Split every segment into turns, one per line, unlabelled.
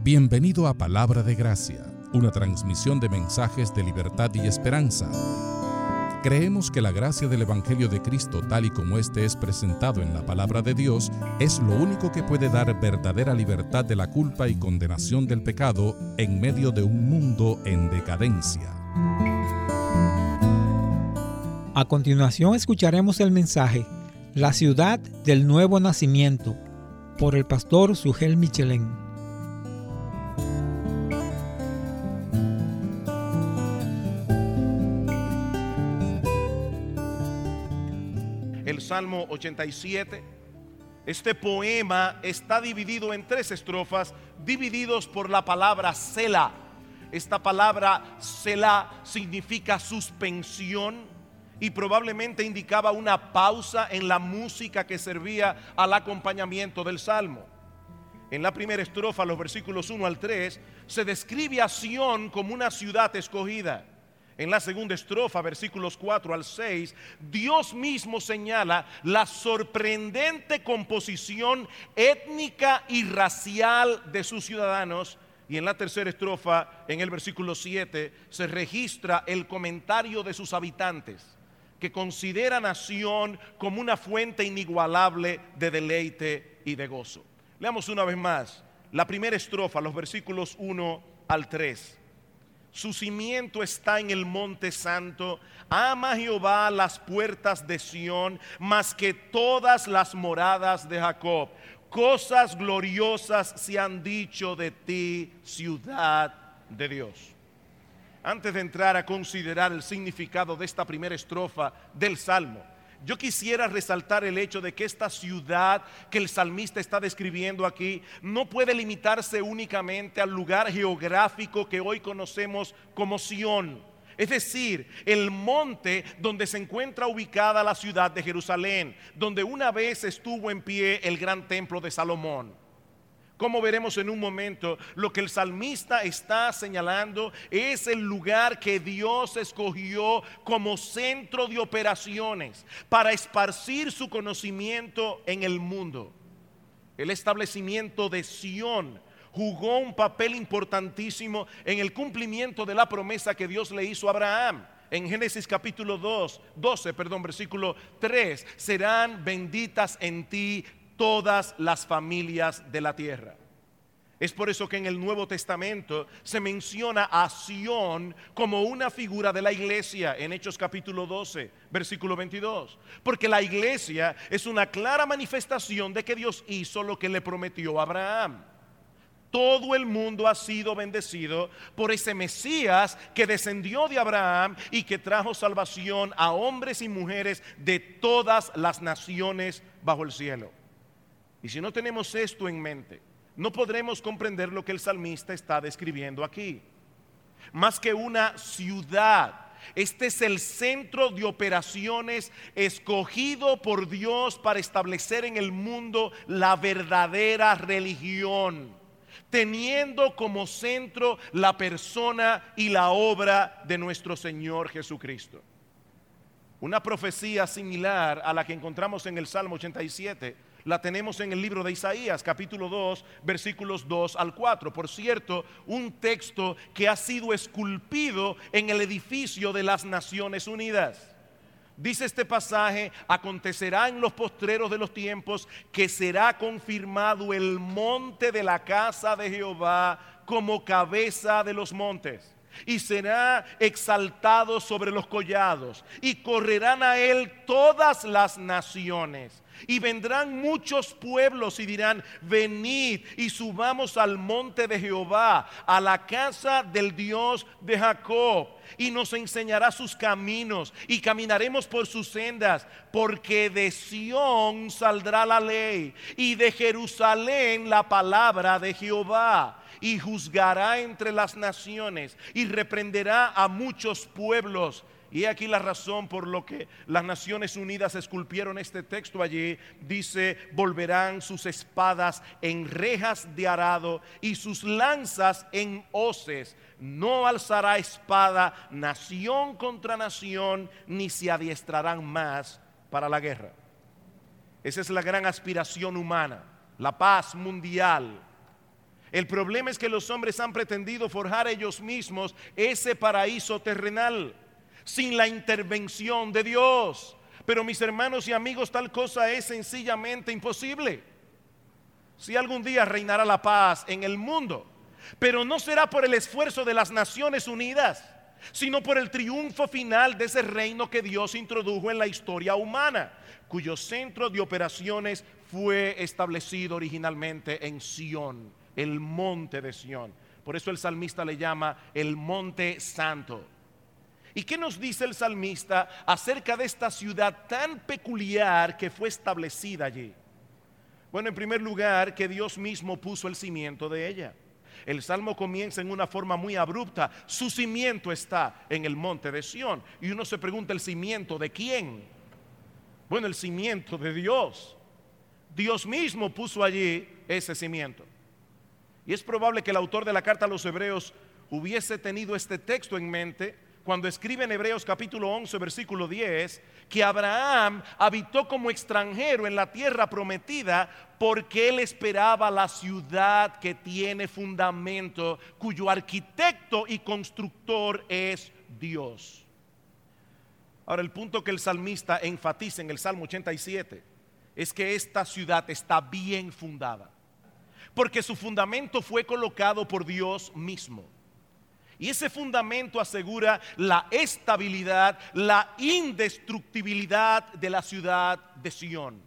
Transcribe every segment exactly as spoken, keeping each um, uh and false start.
Bienvenido a Palabra de Gracia, una transmisión de mensajes de libertad y esperanza. Creemos que la gracia del Evangelio de Cristo, tal y como éste es presentado en la Palabra de Dios, es lo único que puede dar verdadera libertad de la culpa y condenación del pecado en medio de un mundo en decadencia.
A continuación escucharemos el mensaje La ciudad del nuevo nacimiento por el pastor Sugel Michelén.
El Salmo ochenta y siete. Este poema está dividido en tres estrofas, divididos por la palabra Selah. Esta palabra Selah significa suspensión y probablemente indicaba una pausa en la música que servía al acompañamiento del Salmo. En la primera estrofa, los versículos uno al tres, se describe a Sión como una ciudad escogida. En la segunda estrofa, versículos cuatro al seis, Dios mismo señala la sorprendente composición étnica y racial de sus ciudadanos. Y en la tercera estrofa, en el versículo siete, se registra el comentario de sus habitantes, que consideran a Sión como una fuente inigualable de deleite y de gozo. Leamos una vez más la primera estrofa, los versículos uno al tres. Su cimiento está en el monte santo, ama Jehová las puertas de Sión, más que todas las moradas de Jacob. Cosas gloriosas se han dicho de ti, ciudad de Dios. Antes de entrar a considerar el significado de esta primera estrofa del Salmo, yo quisiera resaltar el hecho de que esta ciudad que el salmista está describiendo aquí no puede limitarse únicamente al lugar geográfico que hoy conocemos como Sión, es decir, el monte donde se encuentra ubicada la ciudad de Jerusalén, donde una vez estuvo en pie el gran templo de Salomón. Como veremos en un momento, lo que el salmista está señalando es el lugar que Dios escogió como centro de operaciones para esparcir su conocimiento en el mundo. El establecimiento de Sión jugó un papel importantísimo en el cumplimiento de la promesa que Dios le hizo a Abraham. En Génesis capítulo dos, doce, perdón, versículo tres, serán benditas en ti todas las familias de la tierra. Es por eso que en el Nuevo Testamento se menciona a Sión como una figura de la iglesia en Hechos capítulo doce, versículo veintidós. Porque la iglesia es una clara manifestación de que Dios hizo lo que le prometió a Abraham. Todo el mundo ha sido bendecido por ese Mesías que descendió de Abraham y que trajo salvación a hombres y mujeres de todas las naciones bajo el cielo. Y si no tenemos esto en mente, no podremos comprender lo que el salmista está describiendo aquí. Más que una ciudad, este es el centro de operaciones escogido por Dios para establecer en el mundo la verdadera religión, teniendo como centro la persona y la obra de nuestro Señor Jesucristo. Una profecía similar a la que encontramos en el Salmo ochenta y siete la tenemos en el libro de Isaías, capítulo dos, versículos dos al cuatro. Por cierto, un texto que ha sido esculpido en el edificio de las Naciones Unidas. Dice este pasaje: acontecerá en los postreros de los tiempos que será confirmado el monte de la casa de Jehová como cabeza de los montes, y será exaltado sobre los collados, y correrán a él todas las naciones. Y vendrán muchos pueblos y dirán: venid y subamos al monte de Jehová, a la casa del Dios de Jacob, y nos enseñará sus caminos, y caminaremos por sus sendas, porque de Sión saldrá la ley, y de Jerusalén la palabra de Jehová. Y juzgará entre las naciones, y reprenderá a muchos pueblos. Y aquí la razón por lo que las Naciones Unidas esculpieron este texto allí. Dice: volverán sus espadas en rejas de arado y sus lanzas en hoces. No alzará espada nación contra nación, ni se adiestrarán más para la guerra. Esa es la gran aspiración humana, la paz mundial. El problema es que los hombres han pretendido forjar ellos mismos ese paraíso terrenal sin la intervención de Dios. Pero mis hermanos y amigos, tal cosa es sencillamente imposible. Si algún día reinará la paz en el mundo, pero no será por el esfuerzo de las Naciones Unidas, sino por el triunfo final de ese reino que Dios introdujo en la historia humana, cuyo centro de operaciones fue establecido originalmente en Sión, el monte de Sión. Por eso el salmista le llama el monte santo. ¿Y qué nos dice el salmista acerca de esta ciudad tan peculiar que fue establecida allí? Bueno, en primer lugar, que Dios mismo puso el cimiento de ella. El salmo comienza en una forma muy abrupta. Su cimiento está en el monte de Sión. Y uno se pregunta, ¿el cimiento de quién? Bueno, el cimiento de Dios. Dios mismo puso allí ese cimiento. Y es probable que el autor de la carta a los Hebreos hubiese tenido este texto en mente cuando escribe en Hebreos capítulo once, versículo diez, que Abraham habitó como extranjero en la tierra prometida porque él esperaba la ciudad que tiene fundamento, cuyo arquitecto y constructor es Dios. Ahora, el punto que el salmista enfatiza en el Salmo ochenta y siete es que esta ciudad está bien fundada, porque su fundamento fue colocado por Dios mismo. Y ese fundamento asegura la estabilidad, la indestructibilidad de la ciudad de Sión.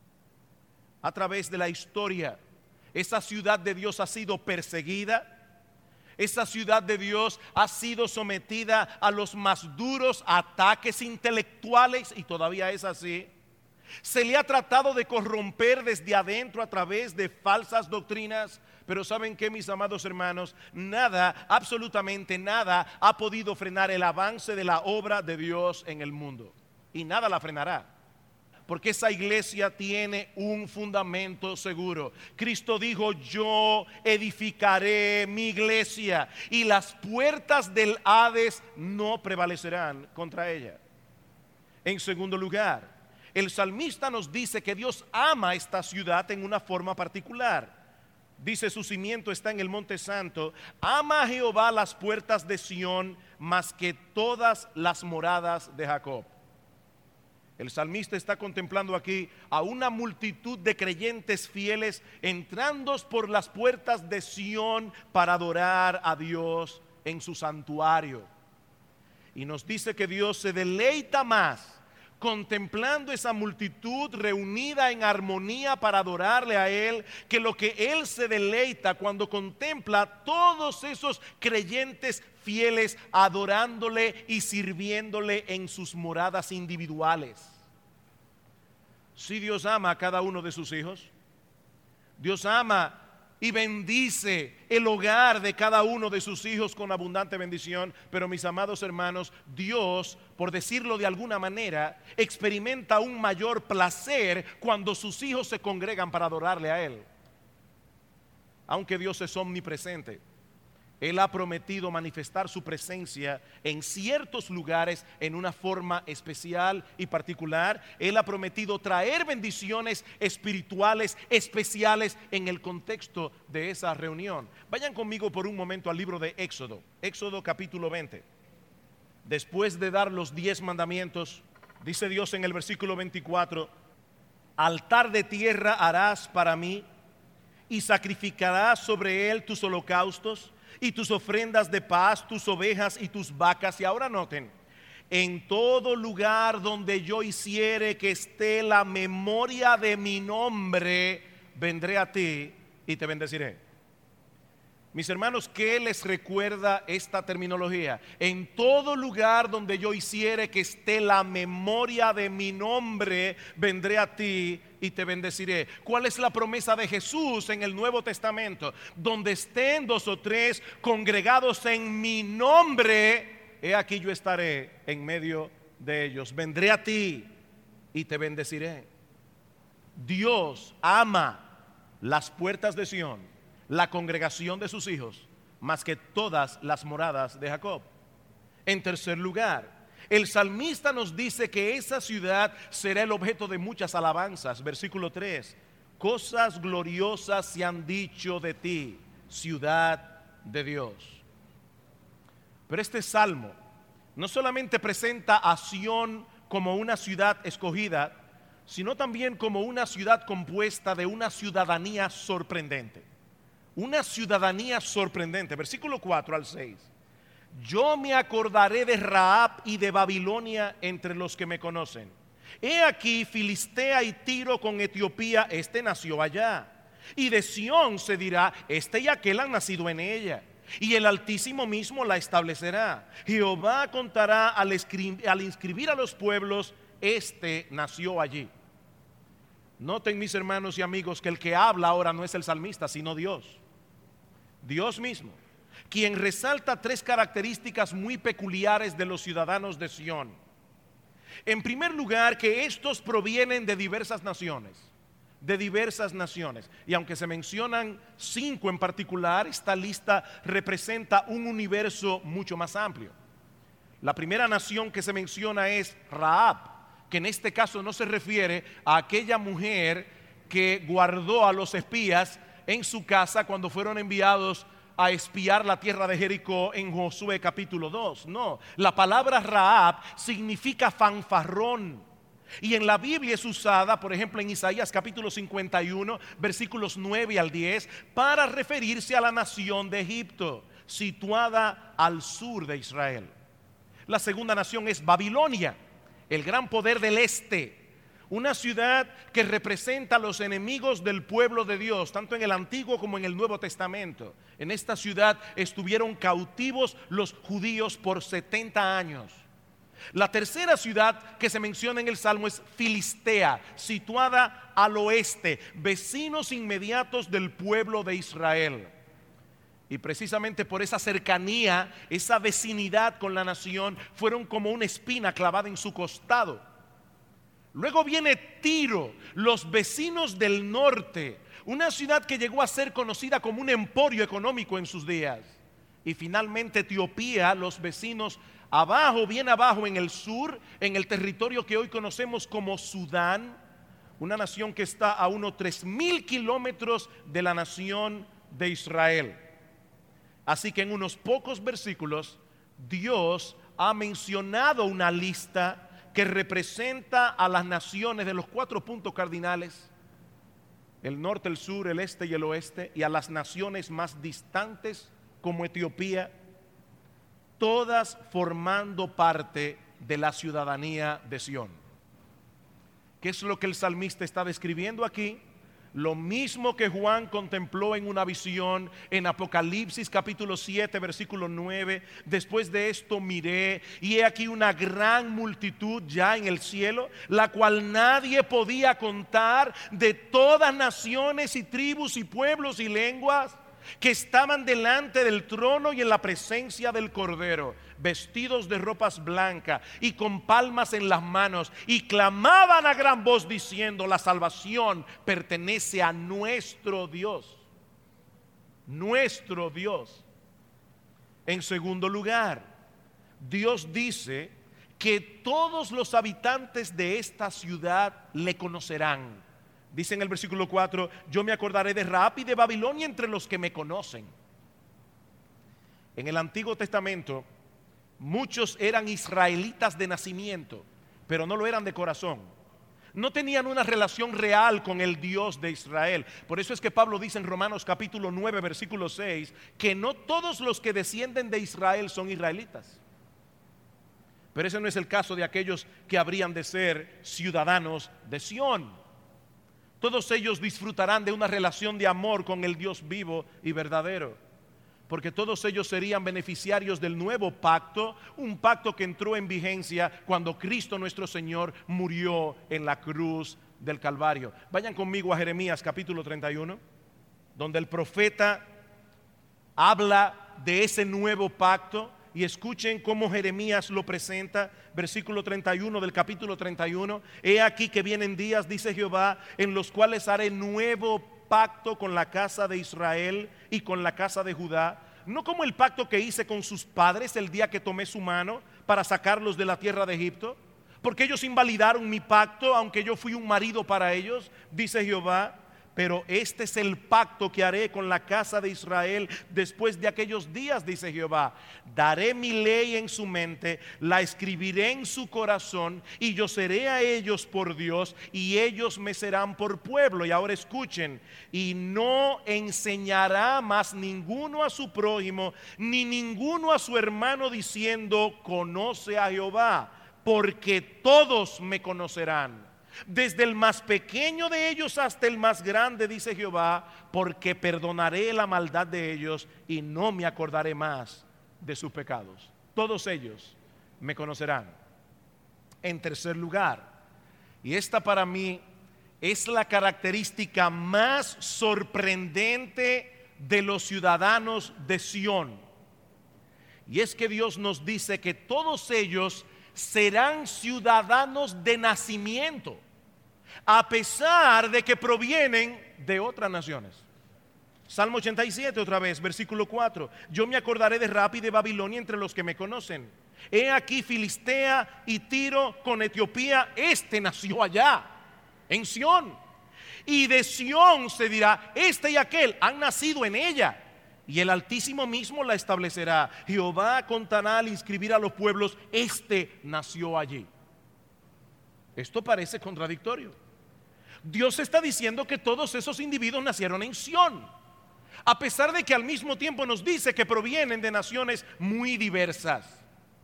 A través de la historia, esa ciudad de Dios ha sido perseguida, esa ciudad de Dios ha sido sometida a los más duros ataques intelectuales y todavía es así. Se le ha tratado de corromper desde adentro a través de falsas doctrinas. Pero ¿saben qué, mis amados hermanos? Nada, absolutamente nada ha podido frenar el avance de la obra de Dios en el mundo. Y nada la frenará, porque esa iglesia tiene un fundamento seguro. Cristo dijo, yo edificaré mi iglesia y las puertas del Hades no prevalecerán contra ella. En segundo lugar, el salmista nos dice que Dios ama esta ciudad en una forma particular. Dice, su cimiento está en el monte santo. Ama a Jehová las puertas de Sión más que todas las moradas de Jacob. El salmista está contemplando aquí a una multitud de creyentes fieles entrando por las puertas de Sión para adorar a Dios en su santuario. Y nos dice que Dios se deleita más contemplando esa multitud reunida en armonía para adorarle a Él, que lo que Él se deleita cuando contempla todos esos creyentes fieles adorándole y sirviéndole en sus moradas individuales. Si Dios ama a cada uno de sus hijos, Dios ama y bendice el hogar de cada uno de sus hijos con abundante bendición. Pero mis amados hermanos, Dios, por decirlo de alguna manera, experimenta un mayor placer cuando sus hijos se congregan para adorarle a Él. Aunque Dios es omnipresente, Él ha prometido manifestar su presencia en ciertos lugares en una forma especial y particular. Él ha prometido traer bendiciones espirituales especiales en el contexto de esa reunión. Vayan conmigo por un momento al libro de Éxodo, Éxodo capítulo veinte. Después de dar los diez mandamientos, dice Dios en el versículo veinticuatro, altar de tierra harás para mí y sacrificarás sobre él tus holocaustos y tus ofrendas de paz, tus ovejas y tus vacas. Y ahora noten, en todo lugar donde yo hiciere que esté la memoria de mi nombre, vendré a ti y te bendeciré. Mis hermanos, ¿qué les recuerda esta terminología? En todo lugar donde yo hiciere que esté la memoria de mi nombre, vendré a ti y te bendeciré. ¿Cuál es la promesa de Jesús en el Nuevo Testamento? Donde estén dos o tres congregados en mi nombre, he aquí yo estaré en medio de ellos. Vendré a ti y te bendeciré. Dios ama las puertas de Sión, la congregación de sus hijos, más que todas las moradas de Jacob. En tercer lugar, el salmista nos dice que esa ciudad será el objeto de muchas alabanzas. Versículo tres, cosas gloriosas se han dicho de ti, ciudad de Dios. Pero este salmo no solamente presenta a Sión como una ciudad escogida, sino también como una ciudad compuesta de una ciudadanía sorprendente. Una ciudadanía sorprendente. Versículo cuatro al seis. Yo me acordaré de Rahab y de Babilonia entre los que me conocen. He aquí Filistea y Tiro con Etiopía, este nació allá. Y de Sión se dirá, este y aquel han nacido en ella. Y el Altísimo mismo la establecerá. Jehová contará al, escri- al inscribir a los pueblos, este nació allí. Noten, mis hermanos y amigos, que el que habla ahora no es el salmista, sino Dios. Dios mismo, quien resalta tres características muy peculiares de los ciudadanos de Sión. En primer lugar, que estos provienen de diversas naciones. De diversas naciones. Y aunque se mencionan cinco en particular, esta lista representa un universo mucho más amplio. La primera nación que se menciona es Rahab, que en este caso no se refiere a aquella mujer que guardó a los espías en su casa cuando fueron enviados a espiar la tierra de Jericó en Josué capítulo dos. No, la palabra Rahab significa fanfarrón. Y en la Biblia es usada, por ejemplo, en Isaías capítulo cincuenta y uno, versículos nueve al diez, para referirse a la nación de Egipto, situada al sur de Israel. La segunda nación es Babilonia, el gran poder del este, una ciudad que representa a los enemigos del pueblo de Dios, tanto en el Antiguo como en el Nuevo Testamento. En esta ciudad estuvieron cautivos los judíos por setenta años. La tercera ciudad que se menciona en el Salmo es Filistea, situada al oeste, vecinos inmediatos del pueblo de Israel. Y precisamente por esa cercanía, esa vecinidad con la nación, fueron como una espina clavada en su costado. Luego viene Tiro, los vecinos del norte, una ciudad que llegó a ser conocida como un emporio económico en sus días. Y finalmente Etiopía, los vecinos abajo, bien abajo en el sur, en el territorio que hoy conocemos como Sudán, una nación que está a unos tres mil kilómetros de la nación de Israel. Así que en unos pocos versículos Dios ha mencionado una lista que representa a las naciones de los cuatro puntos cardinales: el norte, el sur, el este y el oeste, y a las naciones más distantes como Etiopía, todas formando parte de la ciudadanía de Sión. ¿Qué es lo que el salmista está describiendo aquí? Lo mismo que Juan contempló en una visión en Apocalipsis capítulo siete versículo nueve. Después de esto miré y he aquí una gran multitud ya en el cielo, la cual nadie podía contar, de todas naciones y tribus y pueblos y lenguas, que estaban delante del trono y en la presencia del Cordero, vestidos de ropas blancas y con palmas en las manos, y clamaban a gran voz diciendo: la salvación pertenece a nuestro Dios, nuestro Dios. En segundo lugar, Dios dice que todos los habitantes de esta ciudad le conocerán. Dice en el versículo cuatro: yo me acordaré de Rahab y de Babilonia entre los que me conocen. En el Antiguo Testamento muchos eran israelitas de nacimiento, pero no lo eran de corazón. No tenían una relación real con el Dios de Israel. Por eso es que Pablo dice en Romanos capítulo nueve versículo seis que no todos los que descienden de Israel son israelitas. Pero ese no es el caso de aquellos que habrían de ser ciudadanos de Sión. Todos ellos disfrutarán de una relación de amor con el Dios vivo y verdadero, porque todos ellos serían beneficiarios del nuevo pacto, un pacto que entró en vigencia cuando Cristo nuestro Señor murió en la cruz del Calvario. Vayan conmigo a Jeremías capítulo treinta y uno, donde el profeta habla de ese nuevo pacto. Y escuchen cómo Jeremías lo presenta, versículo treinta y uno del capítulo treinta y uno. He aquí que vienen días, dice Jehová, en los cuales haré nuevo pacto con la casa de Israel y con la casa de Judá, no como el pacto que hice con sus padres el día que tomé su mano para sacarlos de la tierra de Egipto, porque ellos invalidaron mi pacto, aunque yo fui un marido para ellos, dice Jehová. Pero este es el pacto que haré con la casa de Israel después de aquellos días, dice Jehová. Daré mi ley en su mente, la escribiré en su corazón, y yo seré a ellos por Dios, y ellos me serán por pueblo. Y ahora escuchen: y no enseñará más ninguno a su prójimo, ni ninguno a su hermano, diciendo: conoce a Jehová, porque todos me conocerán, desde el más pequeño de ellos hasta el más grande, dice Jehová, porque perdonaré la maldad de ellos y no me acordaré más de sus pecados. Todos ellos me conocerán. En tercer lugar, y esta para mí es la característica más sorprendente de los ciudadanos de Sión, y es que Dios nos dice que todos ellos serán ciudadanos de nacimiento, a pesar de que provienen de otras naciones. Salmo ochenta y siete otra vez, versículo cuatro: yo me acordaré de Rab y de Babilonia entre los que me conocen. He aquí Filistea y Tiro con Etiopía, este nació allá, en Sión. Y de Sión se dirá: este y aquel han nacido en ella, y el Altísimo mismo la establecerá. Jehová contará al inscribir a los pueblos: este nació allí. Esto parece contradictorio. Dios está diciendo que todos esos individuos nacieron en Sión, a pesar de que al mismo tiempo nos dice que provienen de naciones muy diversas.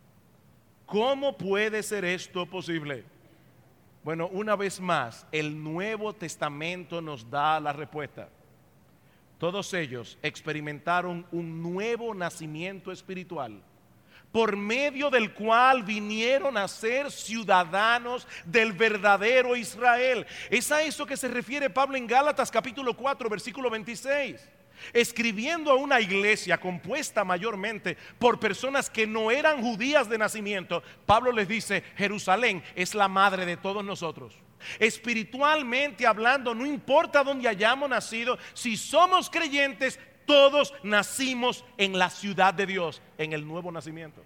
¿Cómo puede ser esto posible? Bueno, una vez más, el Nuevo Testamento nos da la respuesta. Todos ellos experimentaron un nuevo nacimiento espiritual, por medio del cual vinieron a ser ciudadanos del verdadero Israel. Es a eso que se refiere Pablo en Gálatas capítulo cuatro, versículo veintiséis. Escribiendo a una iglesia compuesta mayormente por personas que no eran judías de nacimiento, Pablo les dice: Jerusalén es la madre de todos nosotros. Espiritualmente hablando, no importa dónde hayamos nacido, si somos creyentes, todos nacimos en la ciudad de Dios, en el nuevo nacimiento.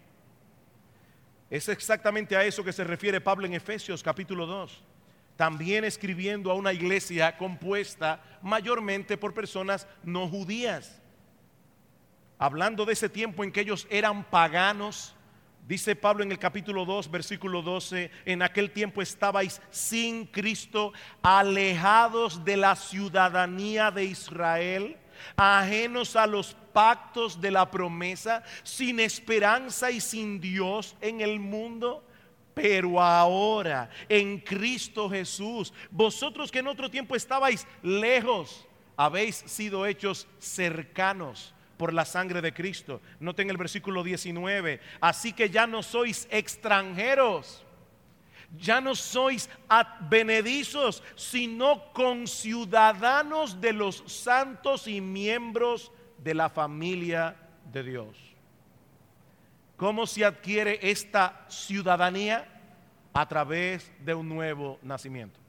Es exactamente a eso que se refiere Pablo en Efesios capítulo dos, también escribiendo a una iglesia compuesta mayormente por personas no judías, hablando de ese tiempo en que ellos eran paganos. Dice Pablo en el capítulo dos, versículo doce: en aquel tiempo estabais sin Cristo, alejados de la ciudadanía de Israel, ajenos a los pactos de la promesa, sin esperanza y sin Dios en el mundo. Pero ahora, en Cristo Jesús, vosotros que en otro tiempo estabais lejos, habéis sido hechos cercanos por la sangre de Cristo. Noten el versículo diecinueve: así que ya no sois extranjeros, ya no sois advenedizos, sino conciudadanos de los santos y miembros de la familia de Dios. ¿Cómo se adquiere esta ciudadanía? A través de un nuevo nacimiento.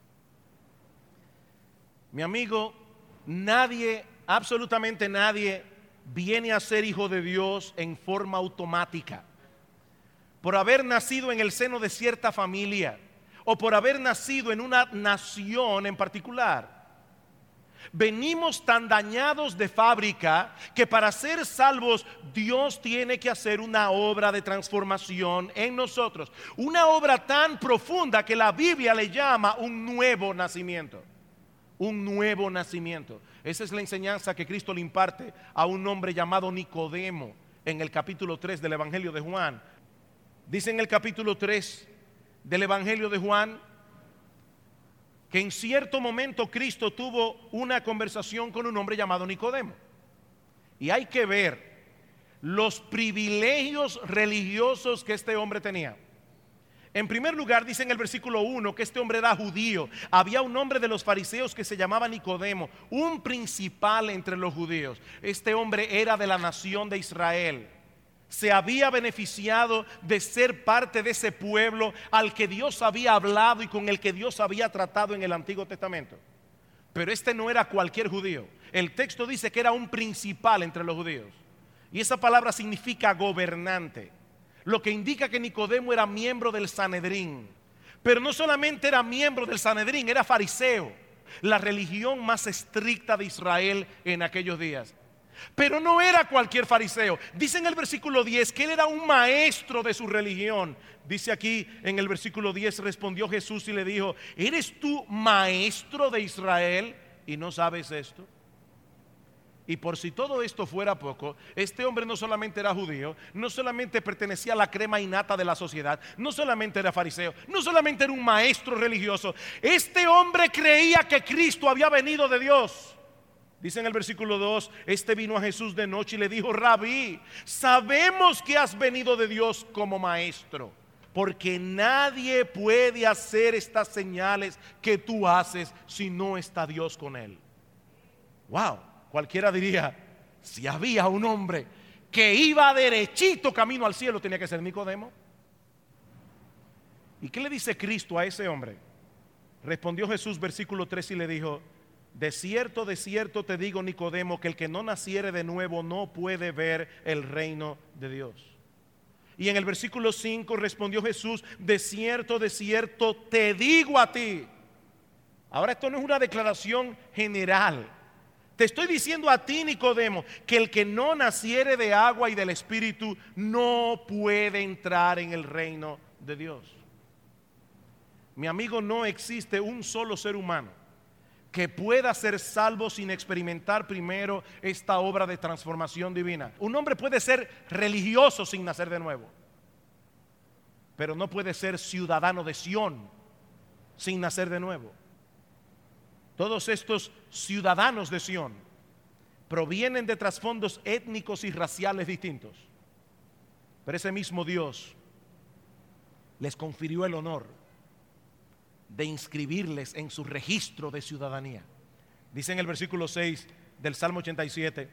Mi amigo, nadie, absolutamente nadie, viene a ser hijo de Dios en forma automática, por haber nacido en el seno de cierta familia o por haber nacido en una nación en particular. Venimos tan dañados de fábrica que para ser salvos Dios tiene que hacer una obra de transformación en nosotros, una obra tan profunda que la Biblia le llama un nuevo nacimiento. Un nuevo nacimiento. Esa es la enseñanza que Cristo le imparte a un hombre llamado Nicodemo en el capítulo tres del Evangelio de Juan. Dice en el capítulo tres del Evangelio de Juan que en cierto momento Cristo tuvo una conversación con un hombre llamado Nicodemo. Y hay que ver los privilegios religiosos que este hombre tenía. En primer lugar, dice en el versículo uno que este hombre era judío. Había un hombre de los fariseos que se llamaba Nicodemo, un principal entre los judíos. Este hombre era de la nación de Israel. Se había beneficiado de ser parte de ese pueblo al que Dios había hablado y con el que Dios había tratado en el Antiguo Testamento. Pero este no era cualquier judío. El texto dice que era un principal entre los judíos. Y esa palabra significa gobernante, lo que indica que Nicodemo era miembro del Sanedrín. Pero no solamente era miembro del Sanedrín, era fariseo. la religión más estricta de Israel en aquellos días. Pero no era cualquier fariseo. Dice en el versículo diez que él era un maestro de su religión. Dice aquí en el versículo diez, respondió Jesús y le dijo: ¿eres tú maestro de Israel y no sabes esto? Y por si todo esto fuera poco, este hombre no solamente era judío, no solamente pertenecía a la crema innata de la sociedad, no solamente era fariseo, no solamente era un maestro religioso. Este hombre creía que Cristo había venido de Dios. Dice en el versículo dos, este vino a Jesús de noche y le dijo: Rabí, sabemos que has venido de Dios como maestro, porque nadie puede hacer estas señales que tú haces si no está Dios con él. Wow, cualquiera diría, si había un hombre que iba derechito camino al cielo, tenía que ser Nicodemo. ¿Y qué le dice Cristo a ese hombre? Respondió Jesús, versículo tres, y le dijo: de cierto, de cierto te digo, Nicodemo, que el que no naciere de nuevo no puede ver el reino de Dios. Y en el versículo cinco respondió Jesús: de cierto, de cierto te digo a ti. Ahora esto no es una declaración general. Te estoy diciendo a ti, Nicodemo, que el que no naciere de agua y del Espíritu no puede entrar en el reino de Dios. Mi amigo, no existe un solo ser humano que pueda ser salvo sin experimentar primero esta obra de transformación divina. Un hombre puede ser religioso sin nacer de nuevo, pero no puede ser ciudadano de Sión sin nacer de nuevo. Todos estos ciudadanos de Sión provienen de trasfondos étnicos y raciales distintos, pero ese mismo Dios les confirió el honor de inscribirles en su registro de ciudadanía. Dice en el versículo seis del Salmo ochenta y siete: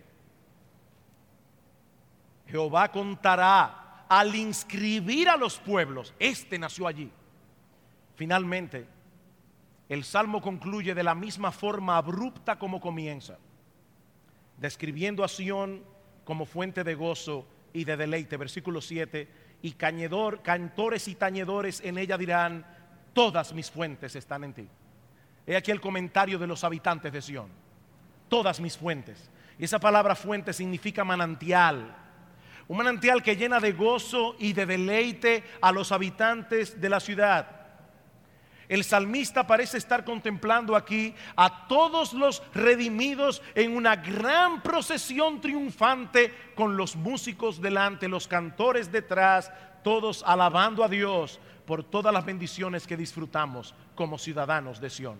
Jehová contará al inscribir a los pueblos, este nació allí. Finalmente, el Salmo concluye de la misma forma abrupta como comienza, describiendo a Sión como fuente de gozo y de deleite. Versículo siete: y cañedor, cantores y tañedores en ella dirán: todas mis fuentes están en ti. He aquí el comentario de los habitantes de Sión: todas mis fuentes. Y esa palabra fuente significa manantial. Un manantial que llena de gozo y de deleite a los habitantes de la ciudad. El salmista parece estar contemplando aquí a todos los redimidos en una gran procesión triunfante, con los músicos delante, los cantores detrás, todos alabando a Dios por todas las bendiciones que disfrutamos como ciudadanos de Sión.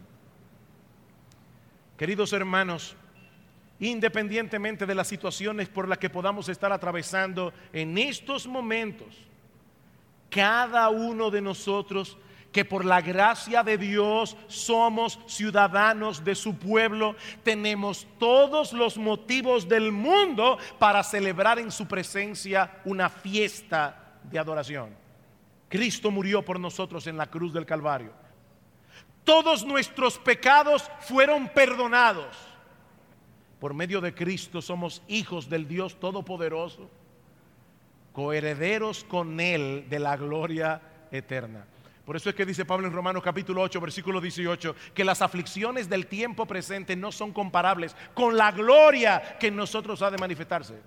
Queridos hermanos, independientemente de las situaciones por las que podamos estar atravesando en estos momentos, cada uno de nosotros que por la gracia de Dios somos ciudadanos de su pueblo, tenemos todos los motivos del mundo para celebrar en su presencia una fiesta de adoración. Cristo murió por nosotros en la cruz del Calvario. Todos nuestros pecados fueron perdonados. Por medio de Cristo somos hijos del Dios Todopoderoso, coherederos con Él de la gloria eterna. Por eso es que dice Pablo en Romanos capítulo ocho, versículo dieciocho, que las aflicciones del tiempo presente no son comparables con la gloria que en nosotros ha de manifestarse.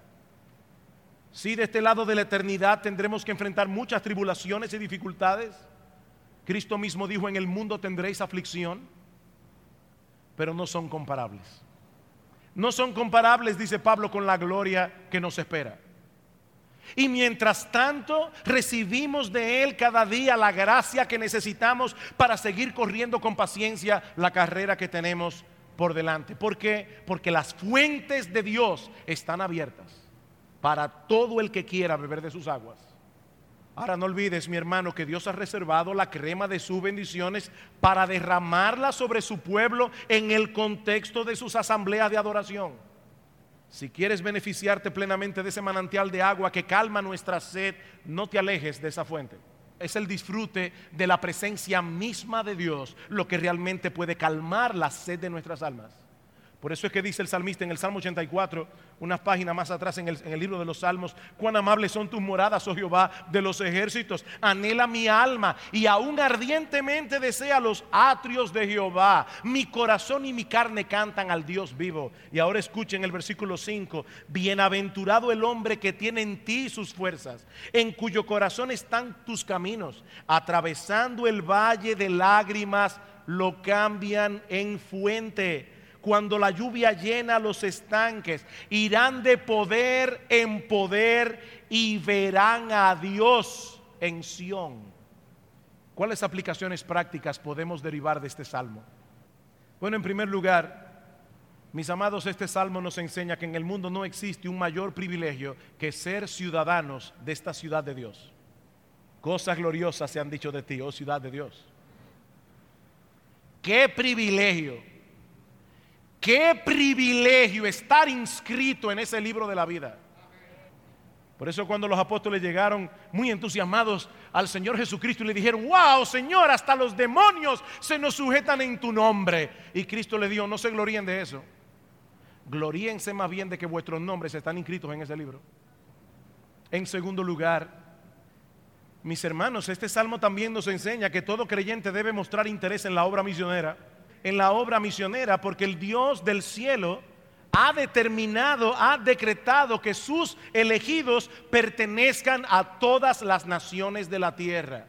Sí, de este lado de la eternidad tendremos que enfrentar muchas tribulaciones y dificultades. Cristo mismo dijo: en el mundo tendréis aflicción, pero no son comparables. No son comparables, dice Pablo, con la gloria que nos espera. Y mientras tanto recibimos de Él cada día la gracia que necesitamos para seguir corriendo con paciencia la carrera que tenemos por delante. ¿Por qué? Porque las fuentes de Dios están abiertas para todo el que quiera beber de sus aguas. Ahora no olvides, mi hermano, que Dios ha reservado la crema de sus bendiciones para derramarla sobre su pueblo en el contexto de sus asambleas de adoración. Si quieres beneficiarte plenamente de ese manantial de agua que calma nuestra sed, no te alejes de esa fuente. Es el disfrute de la presencia misma de Dios lo que realmente puede calmar la sed de nuestras almas. Por eso es que dice el salmista en el Salmo ochenta y cuatro, unas páginas más atrás en el, en el libro de los Salmos: cuán amables son tus moradas, oh Jehová de los ejércitos. Anhela mi alma y aún ardientemente desea los atrios de Jehová. Mi corazón y mi carne cantan al Dios vivo. Y ahora escuchen el versículo cinco: bienaventurado el hombre que tiene en ti sus fuerzas, en cuyo corazón están tus caminos. Atravesando el valle de lágrimas, lo cambian en fuente. Cuando la lluvia llena los estanques, irán de poder en poder y verán a Dios en Sión. ¿Cuáles aplicaciones prácticas podemos derivar de este salmo? Bueno, en primer lugar, mis amados, este salmo nos enseña que en el mundo no existe un mayor privilegio que ser ciudadanos de esta ciudad de Dios. Cosas gloriosas se han dicho de ti, oh ciudad de Dios. ¡Qué privilegio! Qué privilegio estar inscrito en ese libro de la vida. Por eso cuando los apóstoles llegaron muy entusiasmados al Señor Jesucristo y le dijeron: wow, Señor, hasta los demonios se nos sujetan en tu nombre. Y Cristo le dijo: no se gloríen de eso, gloríense más bien de que vuestros nombres están inscritos en ese libro. En segundo lugar, mis hermanos, este salmo también nos enseña que todo creyente debe mostrar interés en la obra misionera. En la obra misionera, porque el Dios del cielo ha determinado, ha decretado que sus elegidos pertenezcan a todas las naciones de la tierra.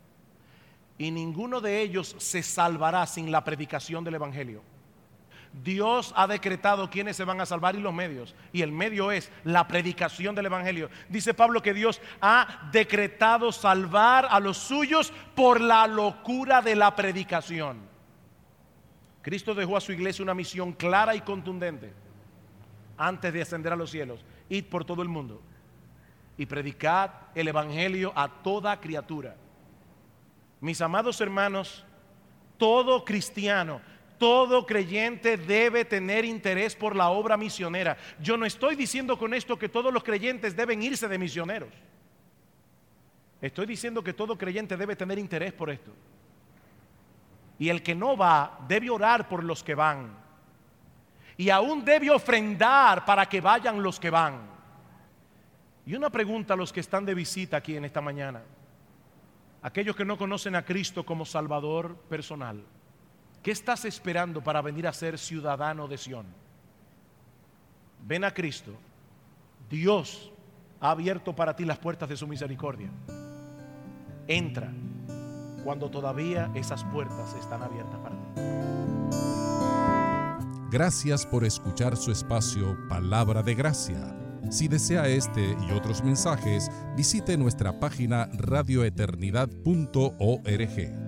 Y ninguno de ellos se salvará sin la predicación del evangelio. Dios ha decretado quiénes se van a salvar y los medios, y el medio es la predicación del evangelio. Dice Pablo que Dios ha decretado salvar a los suyos por la locura de la predicación. Cristo dejó a su iglesia una misión clara y contundente antes de ascender a los cielos: id por todo el mundo y predicad el evangelio a toda criatura. Mis amados hermanos, todo cristiano, todo creyente debe tener interés por la obra misionera. Yo no estoy diciendo con esto que todos los creyentes deben irse de misioneros. Estoy diciendo que todo creyente debe tener interés por esto. Y el que no va debe orar por los que van, y aún debe ofrendar para que vayan los que van. Y una pregunta a los que están de visita aquí en esta mañana, aquellos que no conocen a Cristo como Salvador personal: ¿qué estás esperando para venir a ser ciudadano de Sión? Ven a Cristo. Dios ha abierto para ti las puertas de su misericordia. Entra cuando todavía esas puertas están abiertas para ti.
Gracias por escuchar su espacio Palabra de Gracia. Si desea este y otros mensajes, visite nuestra página radio eternidad punto org.